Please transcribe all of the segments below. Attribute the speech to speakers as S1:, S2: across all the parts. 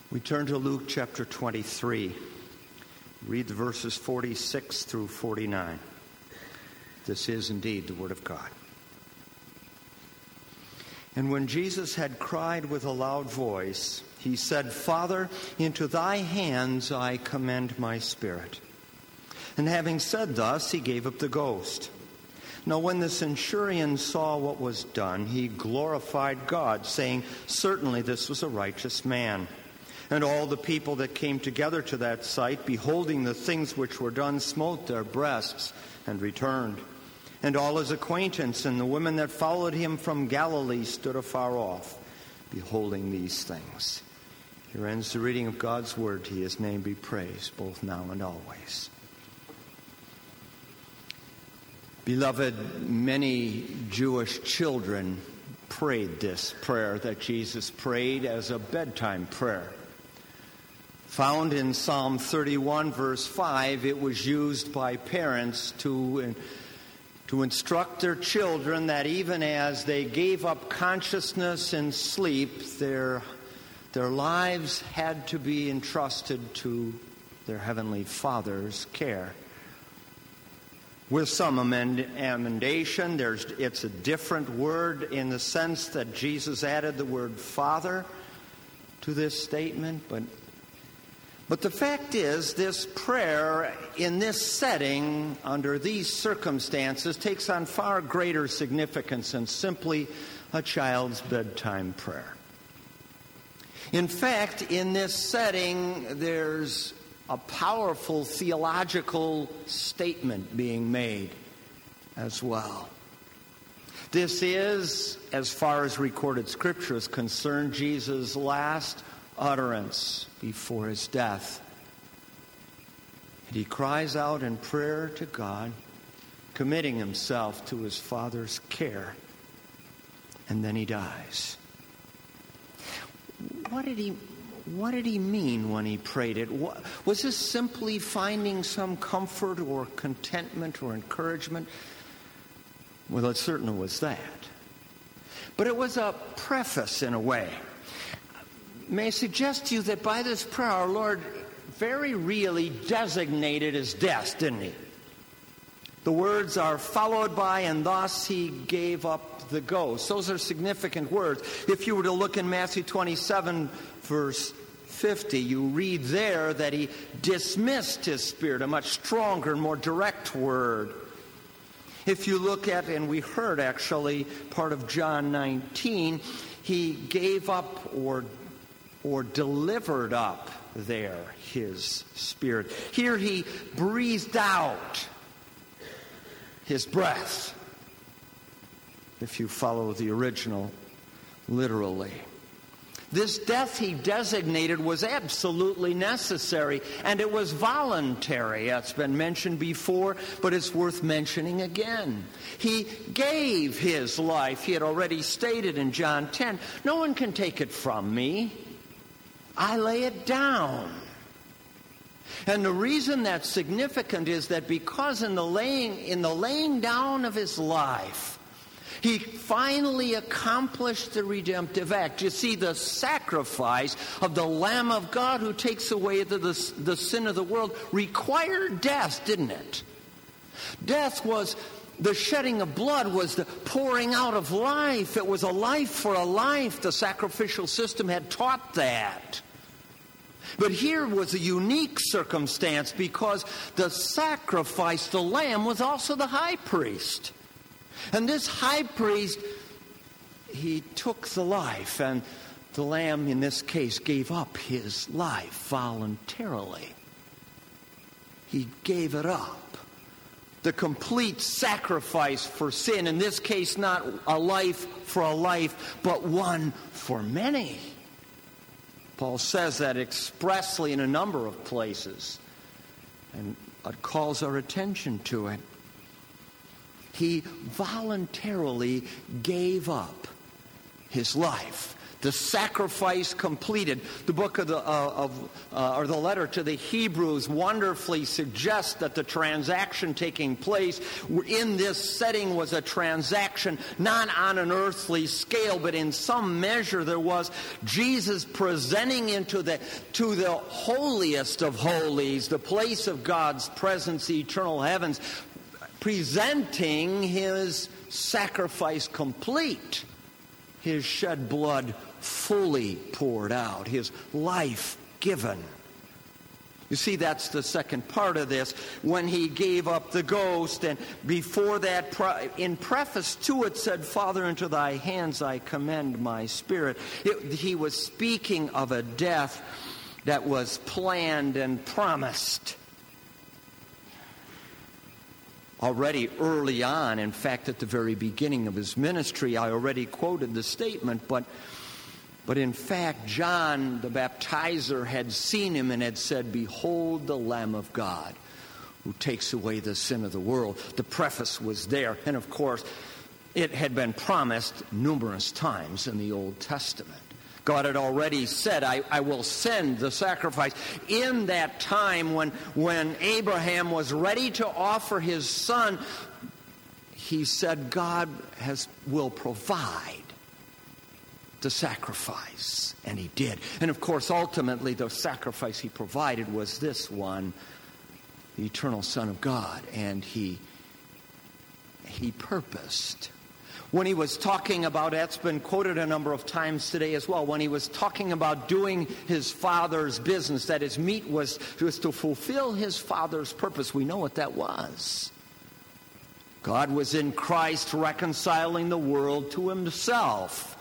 S1: We turn to Luke chapter 23. Read the verses 46 through 49. This is indeed the Word of God. And when Jesus had cried with a loud voice, he said, "Father, into thy hands I commend my spirit." And having said thus, he gave up the ghost. Now when the centurion saw what was done, he glorified God, saying, "Certainly this was a righteous man." And all the people that came together to that sight, beholding the things which were done, smote their breasts and returned. And all his acquaintance and the women that followed him from Galilee stood afar off, beholding these things. Here ends the reading of God's word. To his name be praised, both now and always. Beloved, many Jewish children prayed this prayer that Jesus prayed as a bedtime prayer. Found in Psalm 31, verse 5, it was used by parents to instruct their children that even as they gave up consciousness and sleep, their lives had to be entrusted to their Heavenly Father's care. With some amendation, it's a different word in the sense that Jesus added the word Father to this statement, But the fact is, this prayer in this setting, under these circumstances, takes on far greater significance than simply a child's bedtime prayer. In fact, in this setting, there's a powerful theological statement being made as well. This is, as far as recorded Scripture is concerned, Jesus' last utterance before his death. And he cries out in prayer to God, committing himself to his Father's care. And then he dies. What did he mean when he prayed it? Was this simply finding some comfort or contentment or encouragement? Well, it certainly was that. But it was a preface in a way. May I suggest to you that by this prayer, our Lord very really designated his death, didn't he? The words are followed by, and thus he gave up the ghost. Those are significant words. If you were to look in Matthew 27, verse 50, you read there that he dismissed his spirit, a much stronger and more direct word. If you look at, and we heard actually part of John 19, he gave up or delivered up there his spirit. Here he breathed out his breath, if you follow the original literally. This death he designated was absolutely necessary, and it was voluntary. That's been mentioned before, but it's worth mentioning again. He gave his life. He had already stated in John 10, "No one can take it from me. I lay it down." And the reason that's significant is that because in the laying down of his life, he finally accomplished the redemptive act. You see, the sacrifice of the Lamb of God who takes away the sin of the world required death, didn't it? Death was the shedding of blood, was the pouring out of life. It was a life for a life. The sacrificial system had taught that. But here was a unique circumstance because the sacrifice, the lamb, was also the high priest. And this high priest, he took the life, and the lamb in this case gave up his life voluntarily. He gave it up. The complete sacrifice for sin, in this case not a life for a life, but one for many. Paul says that expressly in a number of places, and it calls our attention to it. He voluntarily gave up his life. The sacrifice completed. The book of or the letter to the Hebrews wonderfully suggests that the transaction taking place in this setting was a transaction not on an earthly scale, but in some measure there was Jesus presenting to the holiest of holies, the place of God's presence, the eternal heavens, presenting his sacrifice complete, his shed blood fully poured out, his life given. You see, that's the second part of this. When he gave up the ghost, and before that, in preface to it, said, Father, into thy hands I commend my spirit. He was speaking of a death that was planned and promised already early on. In fact, at the very beginning of his ministry, I already quoted the statement, but in fact, John the baptizer had seen him and had said, Behold the Lamb of God who takes away the sin of the world. The preface was there. And of course, it had been promised numerous times in the Old Testament. God had already said, I will send the sacrifice. In that time when Abraham was ready to offer his son, he said God will provide the sacrifice. And he did. And of course, ultimately, the sacrifice he provided was this one, the eternal Son of God. And he purposed. When he was talking about, that's been quoted a number of times today as well, when he was talking about doing his Father's business, that his meat was to fulfill his Father's purpose, we know what that was. God was in Christ reconciling the world to himself.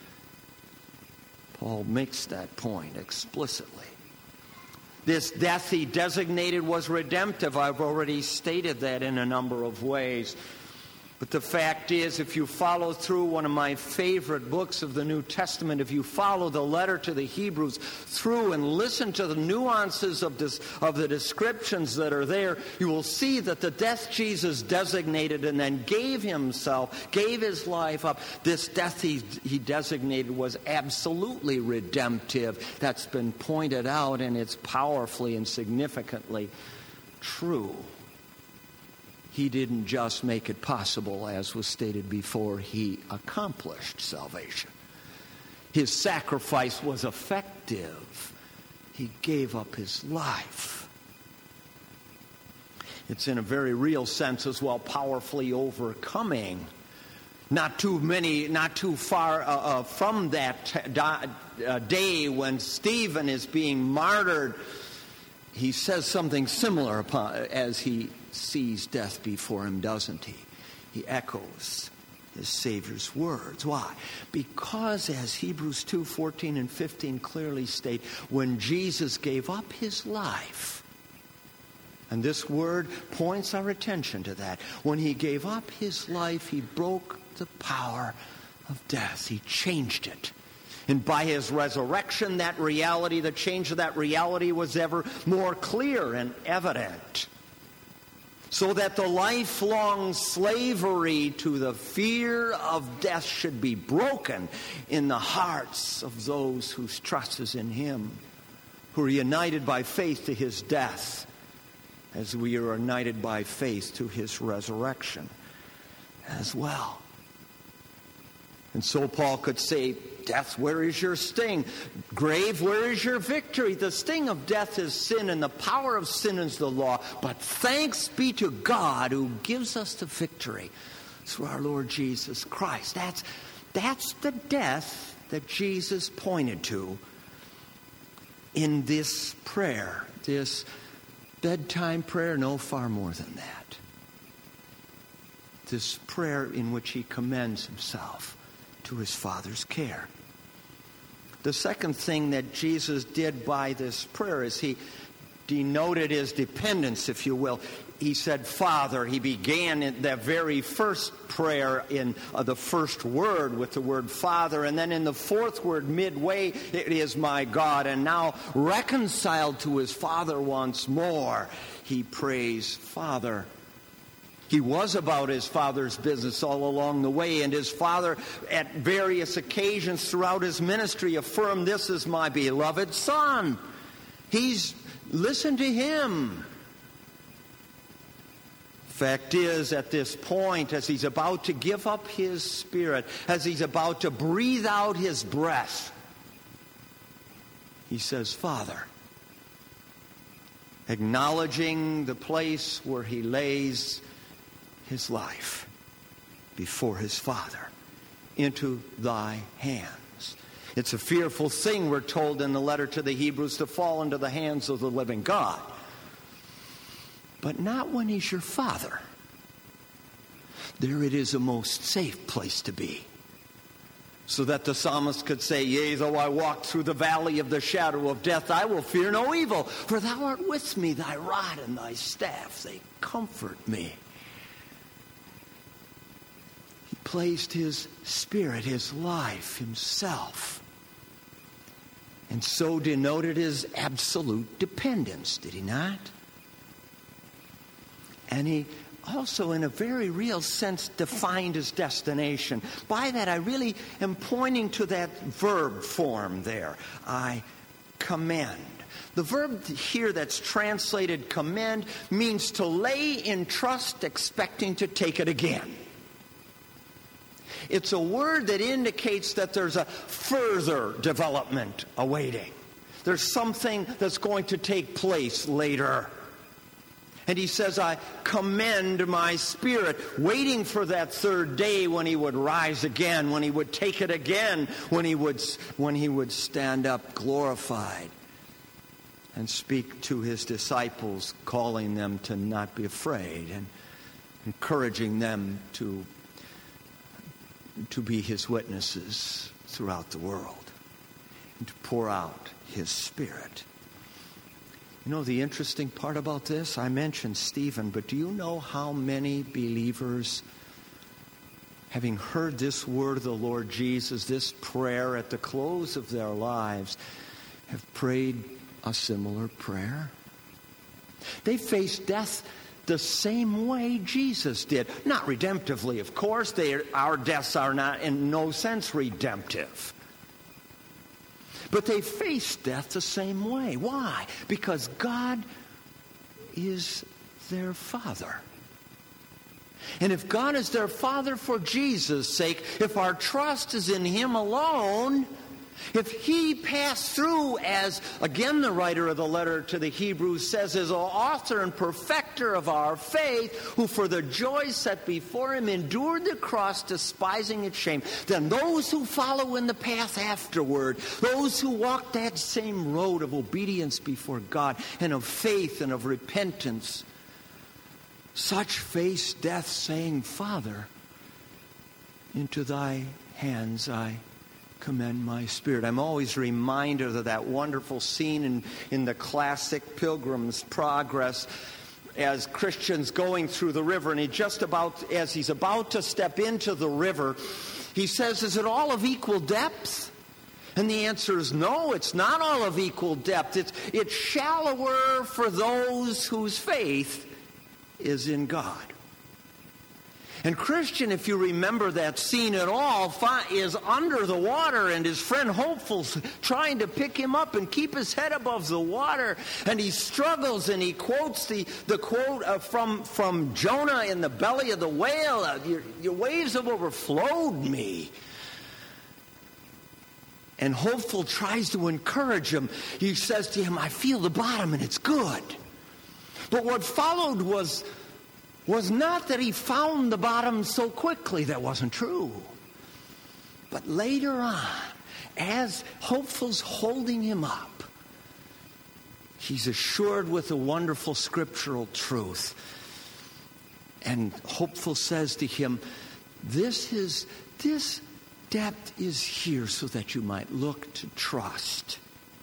S1: Paul makes that point explicitly. This death he designated was redemptive. I've already stated that in a number of ways. But the fact is, if you follow through one of my favorite books of the New Testament, if you follow the letter to the Hebrews through and listen to the nuances of the descriptions that are there, you will see that the death Jesus designated and then gave his life up, this death he designated was absolutely redemptive. That's been pointed out, and it's powerfully and significantly true. He didn't just make it possible, as was stated before, he accomplished salvation. His sacrifice was effective. He gave up his life. It's in a very real sense as well, powerfully overcoming. Not too far from that day when Stephen is being martyred, he says something similar as he sees death before him, doesn't he? He echoes his Savior's words. Why? Because as Hebrews 2:14 and 15 clearly state, when Jesus gave up his life, and this word points our attention to that, when he gave up his life, he broke the power of death. He changed it. And by his resurrection, that reality, the change of that reality was ever more clear and evident. So that the lifelong slavery to the fear of death should be broken in the hearts of those whose trust is in him, who are united by faith to his death, as we are united by faith to his resurrection as well. And so Paul could say, death, where is your sting? Grave, where is your victory? The sting of death is sin, and the power of sin is the law. But thanks be to God who gives us the victory through our Lord Jesus Christ. That's the death that Jesus pointed to in this prayer, this bedtime prayer, no, far more than that. This prayer in which he commends himself to his Father's care. The second thing that Jesus did by this prayer is he denoted his dependence, if you will. He said, Father. He began in the very first prayer in the first word with the word Father. And then in the fourth word, midway, it is my God. And now reconciled to his Father once more, he prays, Father. He was about his Father's business all along the way, and his Father at various occasions throughout his ministry affirmed, "This is my beloved Son." Listen to him. Fact is, at this point, as he's about to give up his spirit, as he's about to breathe out his breath, he says, "Father," acknowledging the place where he lays his life before his Father, "into thy hands." It's a fearful thing, we're told in the letter to the Hebrews, to fall into the hands of the living God. But not when he's your Father. There it is a most safe place to be. So that the psalmist could say, "Yea, though I walk through the valley of the shadow of death, I will fear no evil, for thou art with me, thy rod and thy staff, they comfort me." He placed his spirit, his life, himself, and so denoted his absolute dependence, did he not? And he also, in a very real sense, defined his destination. By that, I really am pointing to that verb form there. I commend. The verb here that's translated commend means to lay in trust, expecting to take it again. It's a word that indicates that there's a further development awaiting. There's something that's going to take place later. And he says, "I commend my spirit," waiting for that third day when he would rise again, when he would take it again, when he would stand up glorified and speak to his disciples, calling them to not be afraid and encouraging them to be his witnesses throughout the world and to pour out his Spirit. You know the interesting part about this? I mentioned Stephen, but do you know how many believers, having heard this word of the Lord Jesus, this prayer at the close of their lives, have prayed a similar prayer? They faced death the same way Jesus did. Not redemptively, of course. Our deaths are not in no sense redemptive. But they face death the same way. Why? Because God is their Father. And if God is their Father for Jesus' sake, if our trust is in Him alone, if He passed through, as again the writer of the letter to the Hebrews says, as the author and perfecter of our faith, who for the joy set before Him endured the cross, despising its shame, then those who follow in the path afterward, those who walk that same road of obedience before God and of faith and of repentance, such face death, saying, "Father, into thy hands I commend my spirit." I'm always reminded of that wonderful scene in the classic Pilgrim's Progress, as Christian's going through the river, and as he's about to step into the river, he says, "Is it all of equal depth?" And the answer is no, it's not all of equal depth. It's shallower for those whose faith is in God. And Christian, if you remember that scene at all, is under the water, and his friend Hopeful's trying to pick him up and keep his head above the water. And he struggles, and he quotes the quote from Jonah in the belly of the whale, your waves have overflowed me. And Hopeful tries to encourage him. He says to him, "I feel the bottom and it's good." But what followed was not that he found the bottom so quickly. That wasn't true. But later on, as Hopeful's holding him up, he's assured with a wonderful scriptural truth. And Hopeful says to him, this depth is here so that you might look to trust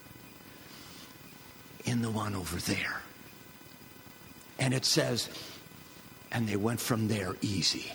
S1: in the one over there. And it says, and they went from there easy.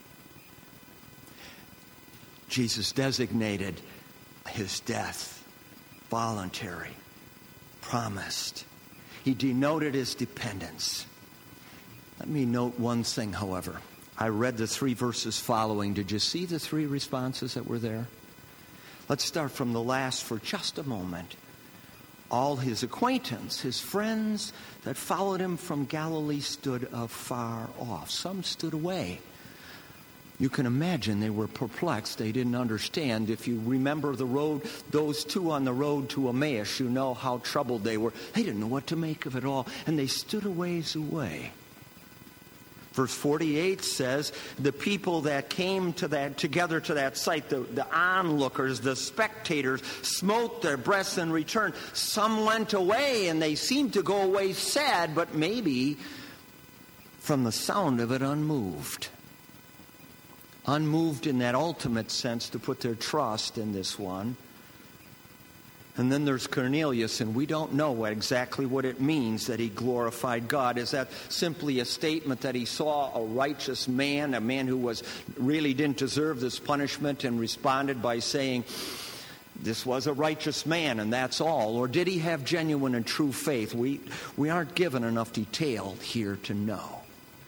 S1: Jesus designated his death voluntary, promised. He denoted his dependence. Let me note one thing, however. I read the 3 verses following. Did you see the 3 responses that were there? Let's start from the last for just a moment. All his acquaintance, his friends that followed him from Galilee stood afar off. Some stood away. You can imagine they were perplexed. They didn't understand. If you remember the road, those 2 on the road to Emmaus, you know how troubled they were. They didn't know what to make of it all, and they stood a ways away. Verse 48 says, the people that came together to that sight, the onlookers, the spectators, smote their breasts in return. Some went away, and they seemed to go away sad, but maybe from the sound of it unmoved. Unmoved in that ultimate sense to put their trust in this one. And then there's Cornelius, and we don't know exactly what it means that he glorified God. Is that simply a statement that he saw a righteous man, a man who really didn't deserve this punishment, and responded by saying, this was a righteous man, and that's all? Or did he have genuine and true faith? We aren't given enough detail here to know.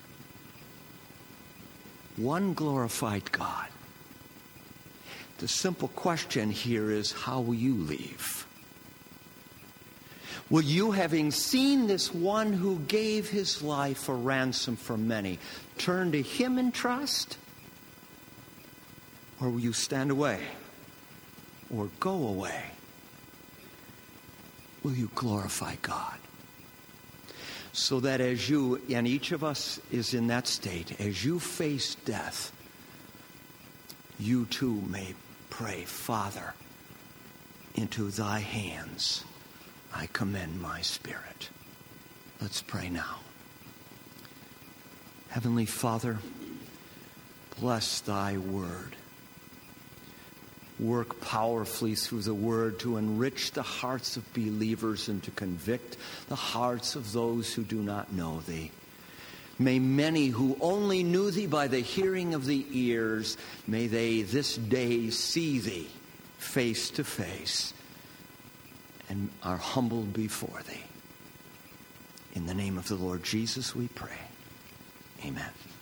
S1: One glorified God. The simple question here is, how will you leave? Will you, having seen this one who gave his life a ransom for many, turn to him in trust? Or will you stand away or go away? Will you glorify God? So that as you, and each of us is in that state, as you face death, you too may pray, Father, into thy hands I commend my spirit. Let's pray now. Heavenly Father, bless thy word. Work powerfully through the word to enrich the hearts of believers and to convict the hearts of those who do not know thee. May many who only knew thee by the hearing of the ears, may they this day see thee face to face and are humbled before thee. In the name of the Lord Jesus we pray. Amen.